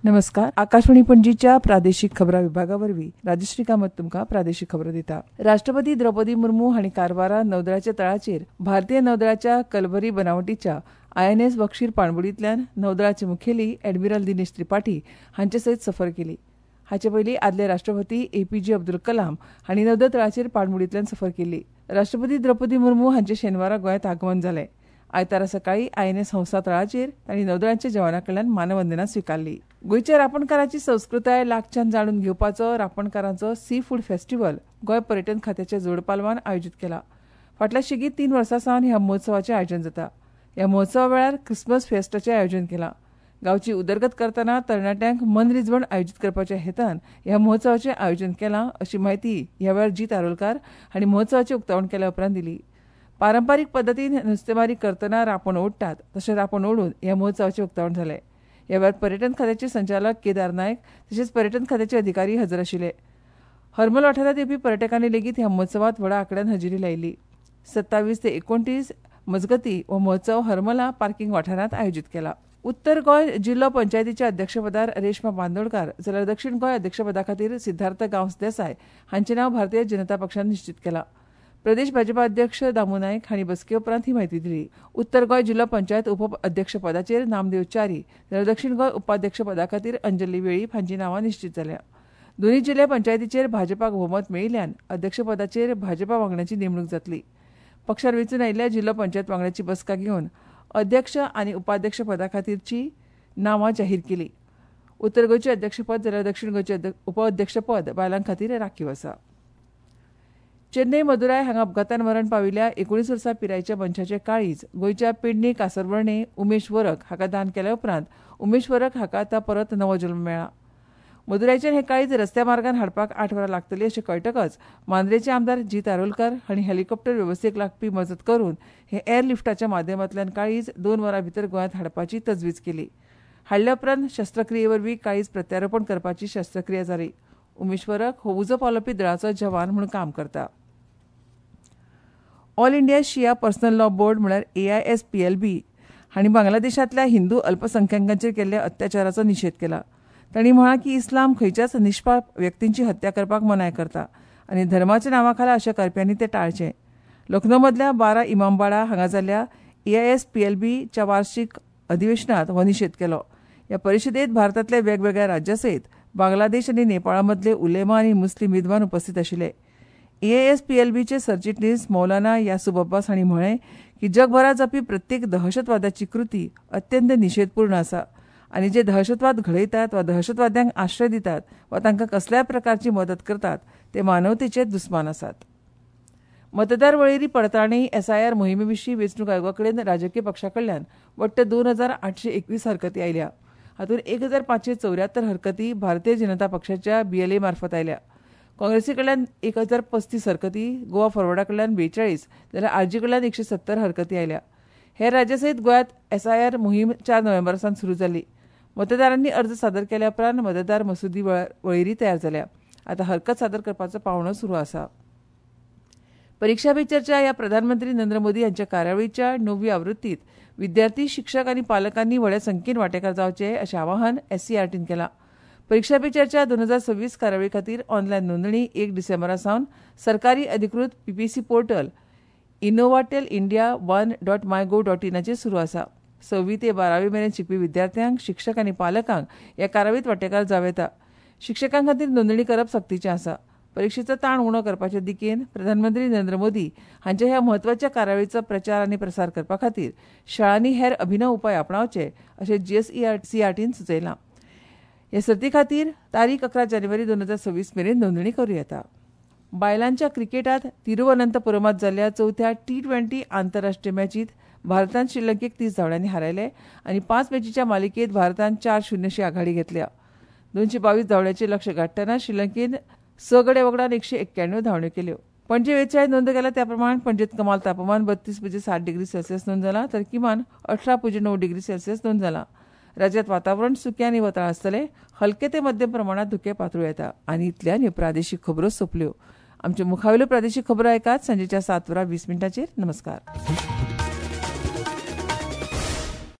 नमस्कार. आकाशवाणी पणजीच्या प्रादेशीक खबरां विभागावरवीं राजश्री कामत तुमकां प्रादेशीक खबरो दिता. राष्ट्रपती द्रौपदी मुर्मू हांणी कारवारा नौदळाच्या तळाचेर भारतीय नौदळाच्या कलभरी बनावटीच्या INS बक्षीर पाणबुडींतल्यान नौदळाचे मुखेली ॲडमिरल दिनेश त्रिपाठी हांचे सयत सफर केली. हाचे पयलीं आदले राष्ट्रपती APJ अब्दुल कलाम हांणी नौदळ तळाचेर पाणबुडींतल्यान सफर केली. राष्ट्रपती द्रौपदी मुर्मू हांचे शेनवारा गोंयांत आगमन जालें. आयतारा सकाळीं INS हंसा तळाचेर तांणी नौदळाच्या जवानां कडल्यान मानवंदना स्विकारली. गोंयच्या रापणकारांची संस्कृताय लागच्यान जाणून घेवपाचो रापणकारांचो सी फूड फेस्टिवल गोंय पर्यटन खात्याच्या जोड पालवान आयोजीत केला. फाटल्या शेगीत 3 वर्सां सावन ह्या महोत्सवाचें आयोजन जाता. ह्या महोत्सवा वेळार क्रिसमस फेस्टाचें आयोजन केलां. गांवची उदरगत करतना तरणाट्यांक मनरिजवण आयोजीत करपाच्या हेतान ह्या महोत्सवाचें आयोजन केलां अशी माहिती ह्या वेळार जी आरोलकार हांणी महोत्सवाचें उक्तावण केल्या उपरांत दिली. पारंपारीक पद्दतीन नुस्तेमारी करतना रापण ओडटात तशें रापण ओडून ह्या महोत्सवाचें उक्तावण जालें. ह्या वेळार पर्यटन खात्याचे संचालक केदार नायक तशेंच पर्यटन खात्याचे अधिकारी हजर आशिल्ले. हरमल वाठारांत येवपी पर्यटकांनी लेगीत ह्या महोत्सवांत व्हड आंकड्यान हजेरी लायिल्ली. 27 ते 29 मजगतीं हो महोत्सव हरमला पार्किंग वाठारांत आयोजीत केला. उत्तर गोंय जिल्लो पंचायतीच्या अध्यक्षपदार रेश्मा बांदोडकार जाल्यार दक्षिण गोंय अध्यक्षपदा खातीर सिद्धार्थ गांवस देसाय हांचें नांव भारतीय जनता पक्षान निश्चित केलां. प्रदेश भाजपा अध्यक्ष दामू नायक हांणी बसके उपरांत ही म्हायती दिली. उत्तर गोंय जिल्लो पंचायत उपाध्यक्षपदाचेर नामदेव च्यारी जाल्यार दक्षिण गोंय उपाध्यक्षपदा खातीर अंजली वेळीप हांची नांवां निश्चित जाल्या. दोनूय जिल्हे पंचायतीचेर भाजपाक भोवमत मेळिल्ल्यान अध्यक्षपदाचेर भाजपा वांगड्याची नेमणूक जातली. पक्षान वेंचून आयिल्ल्या जिल्लो पंचायत वांगड्याची बसका घेवन अध्यक्ष आनी उपाध्यक्ष पदा खातीरची नांवां जाहीर केली. उत्तर गोंयचें अध्यक्षपद जाल्यार दक्षिण गोंयचें उपाध्यक्षपद बायलां खातीर राखीव आसा. चेन्नई मदुराय हांगा अपघातान मरण पाविल्ल्या 19 वर्सां पिरायेच्या मनशाचें काळीज गोंयच्या पेडणे कासरवणे उमेश वरक हाका दान केल्या उपरांत उमेश वरक हाका आतां परत नवो जल्म मेळ्ळा. मदुरायच्यान हें काळीज रस्त्या मार्गान हाडपाक 8 वरां लागतलीं अशें कळटकच मांद्रेचे आमदार जीत आरोलकार हांणी हेलिकॉप्टर वेवस्थेक लागपी मजत करून हे एअरलिफ्टाच्या माध्यमांतल्यान काळीज 2 वरां भितर गोंयांत हाडपाची तजवीज केली. हाडल्या उपरांत शस्त्रक्रिये वरवीं काळीज प्रत्यारोपण करपाची शस्त्रक्रिया जाली. उमेश वरक हो उजो पावलोवपी दळाचो जवान म्हूण काम करता. All India Shia personal law board म्हळ्यार AISPLB हांणी बांगलादेशांतल्या हिंदू अल्पसंख्यांकांचेर केल्ल्या अत्याचाराचो निशेध केला. तांणी म्हळां की इस्लाम खंयच्याच निश्पाप व्यक्तींची हत्या करपाक मनाय करता आनी धर्माच्या नांवा खाला अशा करप्यांनी तें टाळचें. लखनौमधल्या बारा इमामबाडा हांगा जाल्ल्या AISPLB च्या वार्षिक अधिवेशनांत हो निशेध केलो. ह्या परिशदेंत भारतांतल्या वेगवेगळ्या राज्यां सयत बांगलादेश आनी नेपाळांमदले उलेमा आनी मुस्लीम विद्वान उपस्थित आशिल्ले. AISPLBचे सरचिटणीस मौलाना यासूब अब्बास हांणी म्हळें की जगभरात जावपी प्रत्येक दहशतवादाची कृती अत्यंत निशेधपूर्ण आसा आनी जे दहशतवाद घडयतात वा दहशतवाद्यांक आश्रय दितात वा तांकां कसल्याय प्रकारची मदत करतात ते मानवतेचे दुस्मान आसात. मतदार वळेरी पडताळणी SIR मोहिमे विशीं वेंचणूक आयोगा कडेन राजकीय पक्षां कडल्यान वट्ट 2821 हरकती आयल्या. हातूंत 1574 हरकती भारतीय जनता पक्षाच्या BLA मार्फत आयल्या. काँग्रेसी कडल्यान 1035 हरकती, गोवा फॉरवर्डा कडल्यान 42 जाल्यार RG कडल्यान 170 हरकती आयल्या. हेर राज्यां सयत गोंयांत SIR मोहीम 4 नोव्हेंबरा सावन सुरू जाली. मतदारांनी अर्ज सादर केल्या उपरांत मतदार मसुदी वळेरी तयार जाल्या. आतां हरकत सादर करपाचो पावंडो सुरू आसा. परीक्षा पे चर्चा ह्या प्रधानमंत्री नरेंद्र मोदी हांच्या कार्यावळीच्या 9वी आवृत्तीत विद्यार्थी, शिक्षक आनी पालकांनी व्हड्या संख्येन वांटेकार जावचे अशें आवाहन SCERTन केलां. परीक्षा पे चर्चा 2026 कार्यावळी खातीर ऑनलायन नोंदणी 1 डिसेंबरा सावन सरकारी अधिकृत PPC portal Innovatel India 1.mygov.in चेर सुरू आसा. 6वी ते 12वी मेरेन शिकपी विद्यार्थ्यांक, शिक्षक आनी पालकांक ह्या कार्यावळींत वांटेकार जावं येता. शिक्षकां खातीर नोंदणी करप सक्तीचें आसा. परीक्षेचो ताण उणो करपाचे दिकेन प्रधानमंत्री नरेंद्र मोदी हांच्या ह्या म्हत्वाच्या कार्यावळीचो प्रचार आनी प्रसार करपा खातीर शाळांनी हेर अभिनव उपाय आपणावचे अशें GSERTन सुचयलां. ह्या सर्ती खातीर तारीख 11 जानेवारी 2026 मेरेन नोंदणी करूं येता. बायलांच्या क्रिकेटांत तिरुवनंतपुरमांत जाल्ल्या 4थ्या T20 आंतरराष्ट्रीय मॅचींत भारतान श्रीलंकेक 30 धांवड्यांनी हारयले आनी 5 मॅचींच्या मालिकेंत भारतान 4-0 अशी आघाडी घेतल्या. 222 धांवड्यांचें लक्ष्य गाठतना श्रीलंकेन 6 गडे वगडान 191 धांवड्यो केल्यो. पणजे वेधशाळेंत नोंद केल्या त्या प्रमाण पणजेंत कमाल तापमान 32.7 डिग्री सेल्सियस नोंद जालां तर किमान 18.9 डिग्री सेल्सियस नोंद जालां. राज्यांत वातावरण सुकें आनी वताळ आसतलें. हलके ते मध्यम प्रमाणात धुकें पातळू येता. आनी इतल्यान ह्यो प्रादेशीक खबरो सोंपल्यो. आमच्यो मुखावेल्यो प्रादेशीक खबरो आयकात सांजेच्या 7:20 नमस्कार.